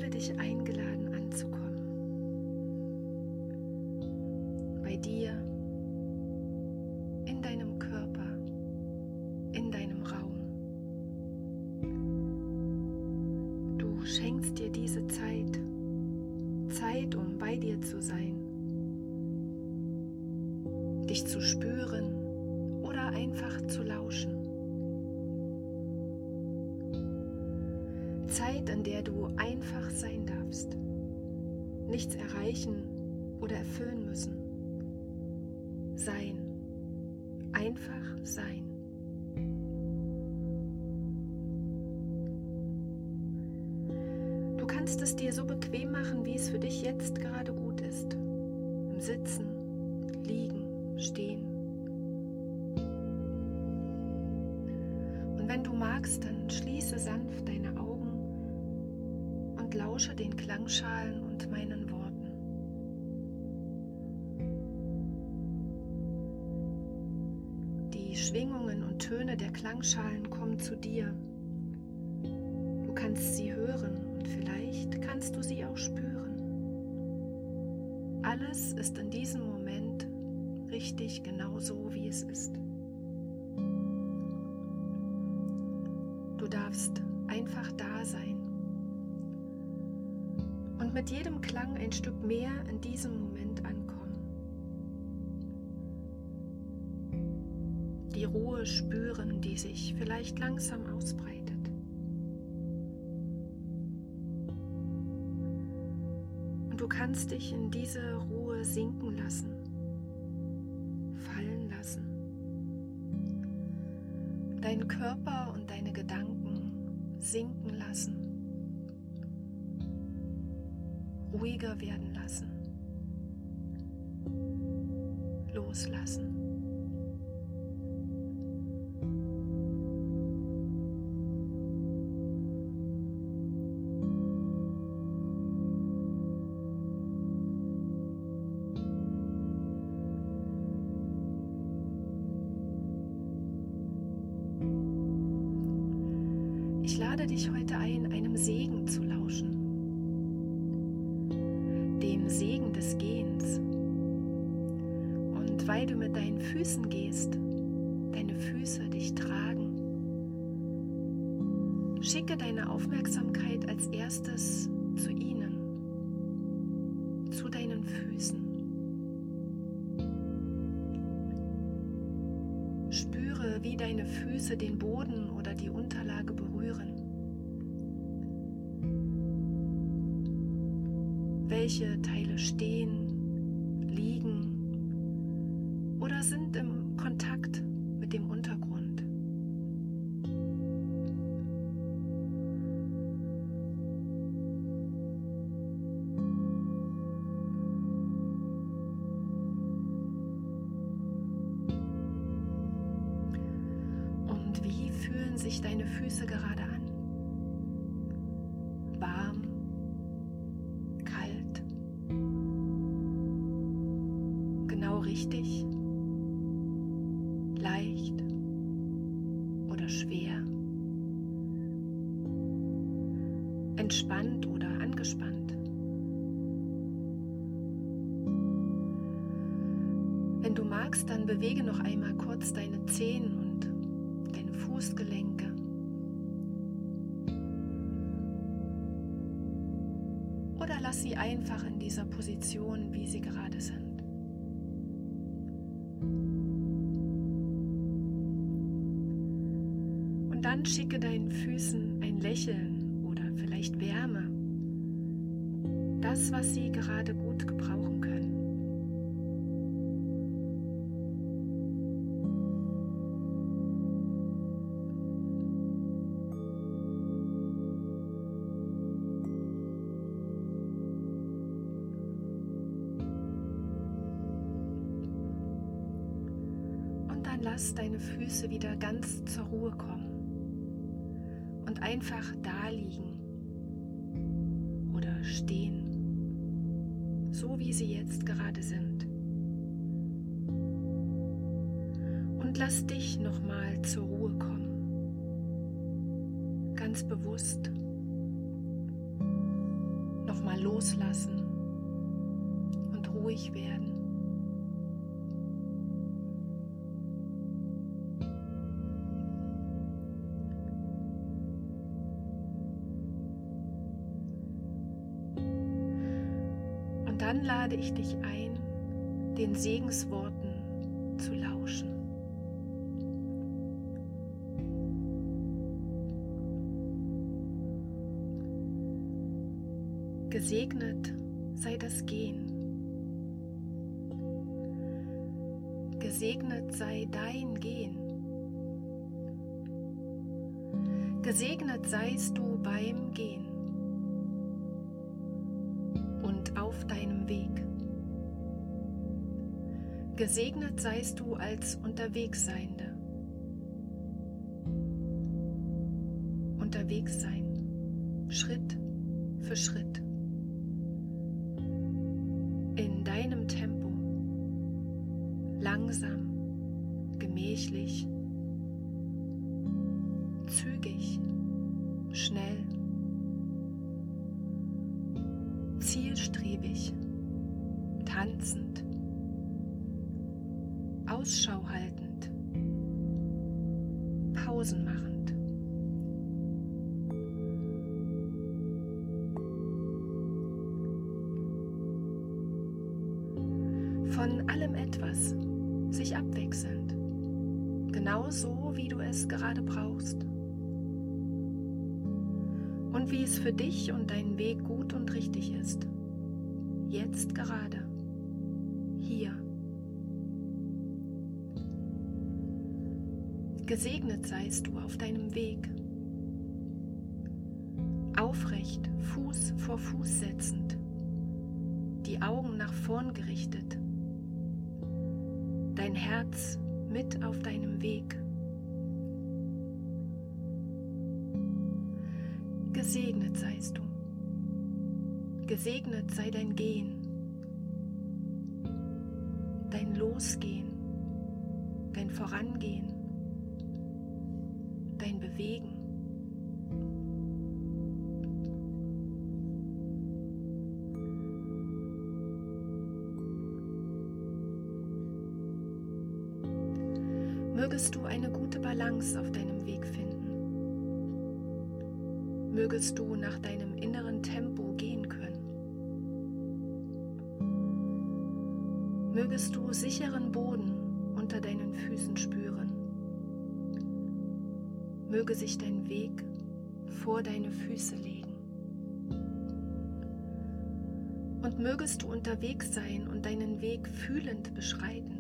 fühle dich eingeladen anzukommen. Bei dir, in deinem Körper, in deinem Raum. Du schenkst dir diese Zeit, um bei dir zu sein, dich zu spüren oder einfach zu lauschen. Zeit, in der du einfach sein darfst, nichts erreichen oder erfüllen müssen. Sein, einfach sein. Du kannst es dir so bequem machen, wie es für dich jetzt gerade gut ist. Im Sitzen, Liegen, Stehen. Und wenn du magst, dann schließe sanft deine Augen und lausche den Klangschalen und meinen Worten. Die Schwingungen und Töne der Klangschalen kommen zu dir. Du kannst sie hören und vielleicht kannst du sie auch spüren. Alles ist in diesem Moment richtig genau so, wie es ist. Du darfst einfach da sein und mit jedem Klang ein Stück mehr in diesem Moment ankommen. Die Ruhe spüren, die sich vielleicht langsam ausbreitet. Und du kannst dich in diese Ruhe sinken lassen, fallen lassen. Deinen Körper und deine Gedanken sinken lassen, ruhiger werden lassen, loslassen. Ich lade dich heute ein, einem Segen zu lauschen, dem Segen des Gehens. Und weil du mit deinen Füßen gehst, deine Füße dich tragen, schicke deine Aufmerksamkeit als erstes zu ihnen, zu deinen Füßen. Spüre, wie deine Füße den Boden oder die Unterlage berühren. Welche Teile stehen, liegen oder sind im Kontakt mit dem Untergrund? Und wie fühlen sich deine Füße gerade an? Warm, kalt, genau richtig, leicht oder schwer, entspannt oder angespannt. Wenn du magst, dann bewege noch einmal kurz deine Zehen und deine Fußgelenke. Oder lass sie einfach in dieser Position, wie sie gerade sind. Und dann schicke deinen Füßen ein Lächeln oder vielleicht Wärme. Das, was sie gerade gut gebrauchen können. Lass deine Füße wieder ganz zur Ruhe kommen und einfach da liegen oder stehen, so wie sie jetzt gerade sind. Und lass dich nochmal zur Ruhe kommen, ganz bewusst. loslassen und ruhig werden. Und dann lade ich dich ein, den Segensworten zu lauschen. Gesegnet sei das Gehen. Gesegnet sei dein Gehen. Gesegnet seist du beim Gehen und auf deinem Weg. Gesegnet seist du als Unterwegsseinde. Unterwegs sein, Schritt für Schritt. In deinem Tempo, langsam, gemächlich, zügig, schnell, zielstrebig, tanzend, Ausschau haltend, Pausen machend. Von allem etwas, sich abwechselnd, genau so, wie du es gerade brauchst. Und wie es für dich und deinen Weg gut und richtig ist. Jetzt gerade, hier. Gesegnet seist du auf deinem Weg. Aufrecht, Fuß vor Fuß setzend, die Augen nach vorn gerichtet. Dein Herz mit auf deinem Weg. Gesegnet seist du. Gesegnet sei dein Gehen, dein Losgehen, dein Vorangehen, dein Bewegen. Mögest du eine gute Balance auf deinem Weg finden. Mögest du nach deinem inneren Tempo gehen können. Mögest du sicheren Boden unter deinen Füßen spüren. Möge sich dein Weg vor deine Füße legen. Und mögest du unterwegs sein und deinen Weg fühlend beschreiten.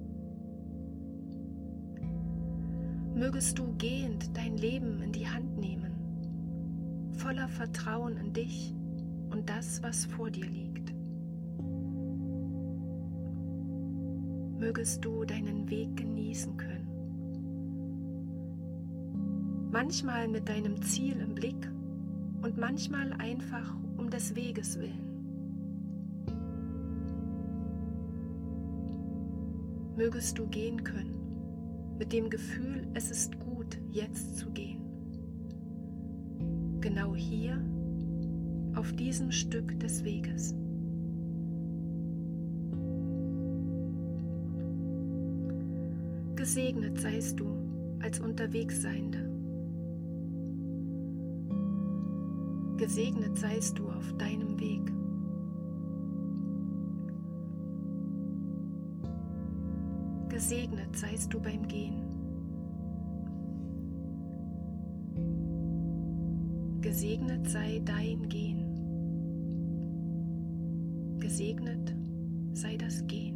Mögest du gehend dein Leben in die Hand nehmen, voller Vertrauen in dich und das, was vor dir liegt. Mögest du deinen Weg genießen können. Manchmal mit deinem Ziel im Blick und manchmal einfach um des Weges willen. Mögest du gehen können. Mit dem Gefühl, es ist gut, jetzt zu gehen. Genau hier, auf diesem Stück des Weges. Gesegnet seist du als Unterwegsseinde. Gesegnet seist du auf deinem Weg. Gesegnet seist du beim Gehen. Gesegnet sei dein Gehen. Gesegnet sei das Gehen.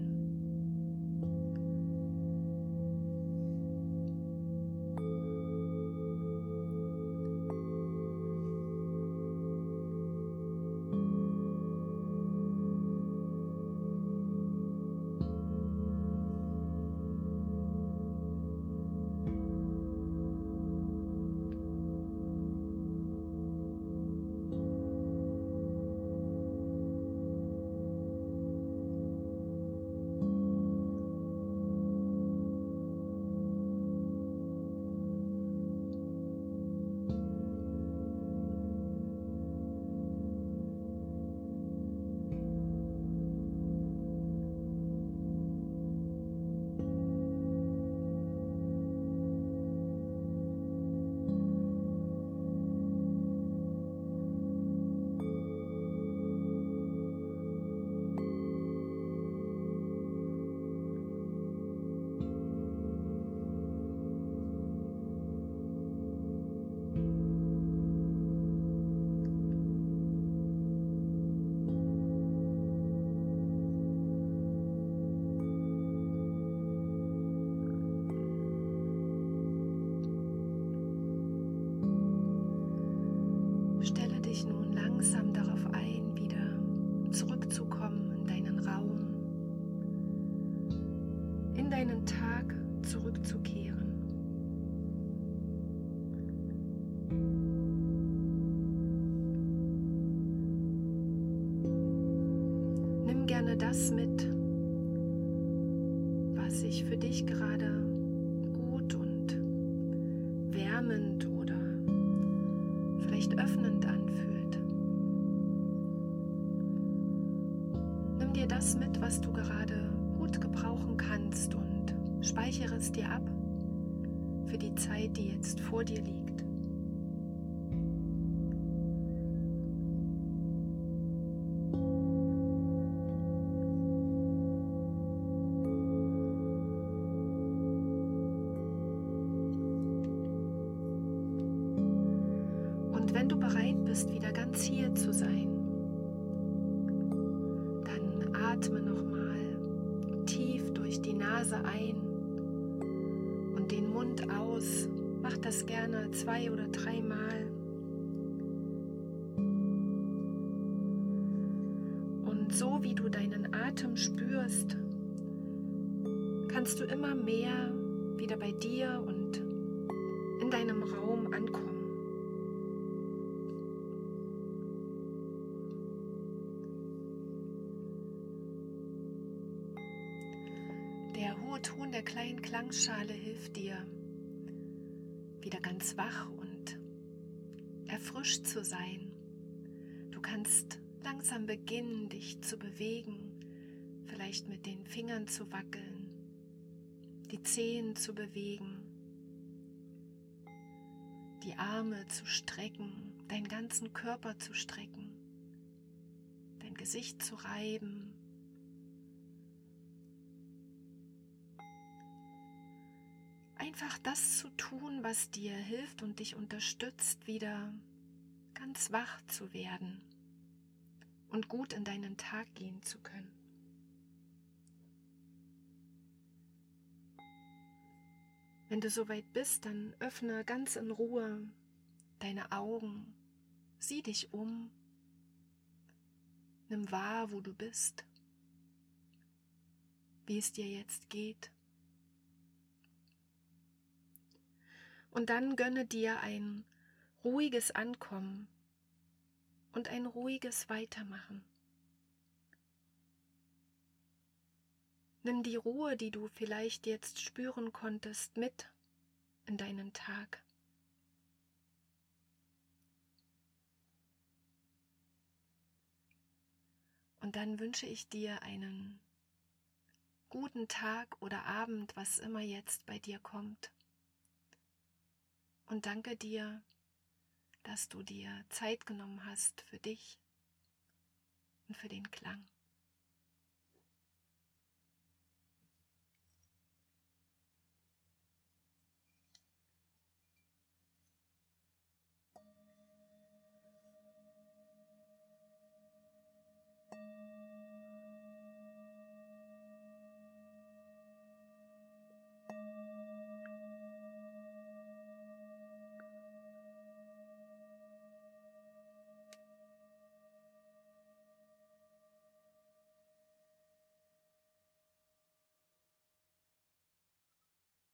dich nun langsam darauf ein, wieder zurückzukommen in deinen Raum, in deinen Tag zurückzukehren. Nimm gerne das mit, was sich für dich gerade gut und wärmend oder vielleicht öffnend anfühlt. Nimm dir das mit, was du gerade gut gebrauchen kannst und speichere es dir ab für die Zeit, die jetzt vor dir liegt. Und wenn du bereit bist, wieder ganz hier zu sein, dann atme nochmal tief durch die Nase ein und den Mund aus. Mach das gerne 2 oder 3 Mal. Und so wie du deinen Atem spürst, kannst du immer mehr wieder bei dir und in deinem Raum ankommen. Der hohe Ton der kleinen Klangschale hilft dir, wieder ganz wach und erfrischt zu sein. Du kannst langsam beginnen, dich zu bewegen, vielleicht mit den Fingern zu wackeln, die Zehen zu bewegen, die Arme zu strecken, deinen ganzen Körper zu strecken, dein Gesicht zu reiben. Einfach das zu tun, was dir hilft und dich unterstützt, wieder ganz wach zu werden und gut in deinen Tag gehen zu können. Wenn du soweit bist, dann öffne ganz in Ruhe deine Augen, sieh dich um, nimm wahr, wo du bist, wie es dir jetzt geht. Und dann gönne dir ein ruhiges Ankommen und ein ruhiges Weitermachen. Nimm die Ruhe, die du vielleicht jetzt spüren konntest, mit in deinen Tag. Und dann wünsche ich dir einen guten Tag oder Abend, was immer jetzt bei dir kommt. Und danke dir, dass du dir Zeit genommen hast für dich und für den Klang.